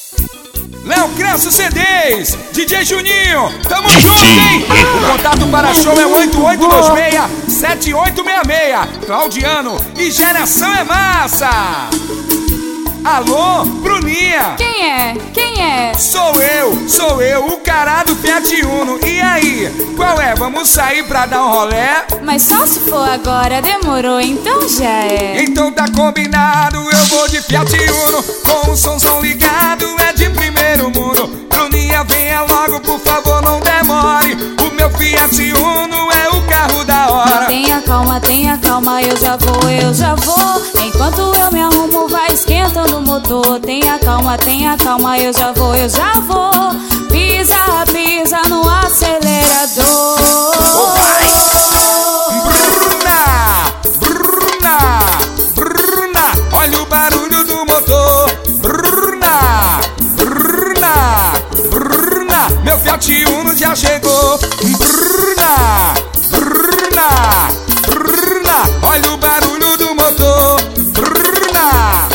Léo Cresso CDs, DJ Juninho, tamo junto, hein? O contato para show é 8826-7866. Claudiano e Geração é Massa. Alô, Bruninha. Quem é? Quem é? Sou eu, o cara do Fiat Uno. E aí, qual é? Vamos sair pra dar um rolé? Mas só se for agora, demorou, então já é. Então tá combinado, eu vou de Fiat Uno, com o som ligado, é de primeiro mundo. Bruninha, venha logo, por favor, não demore. O meu Fiat Uno é o carro da hora. Tenha calma, eu já vou. Enquanto eu me arrumo, vai esquentando o motor. Tenha calma, eu já vou. Pisa no acelerador. Bruna, olha o barulho do motor. Bruna, meu Fiat Uno já chegou. Bruna, olha o barulho do motor. Bruna,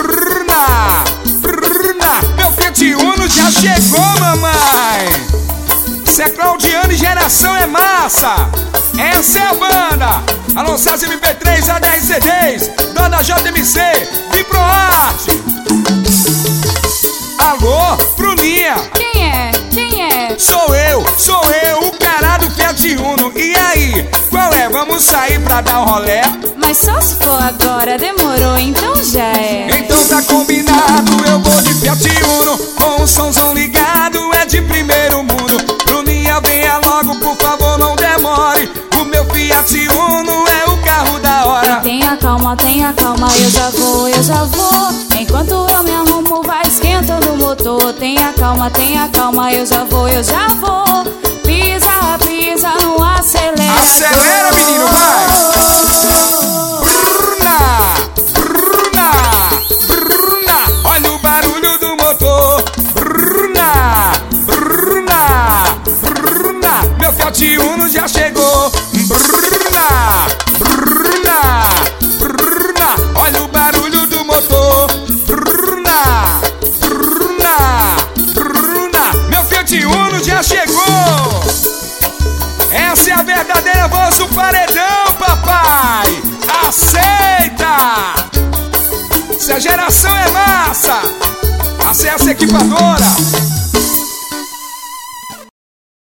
meu Fiat Uno já chegou, mamãe. Isso é Claudiano e Geração é Massa. Essa é a banda. Alô, César MP3, ADR CDs, Dona JMC, Viproarte. Alô, Bruninha. Quem é? Sou eu, o cara do Fiat Uno. E aí, qual é? Vamos sair pra dar um rolé? Mas só se for agora, demorou, então já é. Então tá combinado, eu vou de Fiat Uno, com o som ligado, é de primeiro mundo. Bruninha, venha logo, por favor, não demore. O meu Fiat Uno é o carro da hora. Tenha calma, eu já vou. Enquanto eu me arrumo, vai esquentando o motor. Tenha calma, eu já vou. Pisa no acelerador. Acelera, menino, vai! Bruna, olha o barulho do motor. Bruna, meu Fiat Uno já chegou. Bruna, olha o barulho do motor. Bruna, meu Fiat Uno já chegou. Essa é a verdadeira voz do paredão, papai. Aceita! Se a Geração é Massa, acessa a equipadora.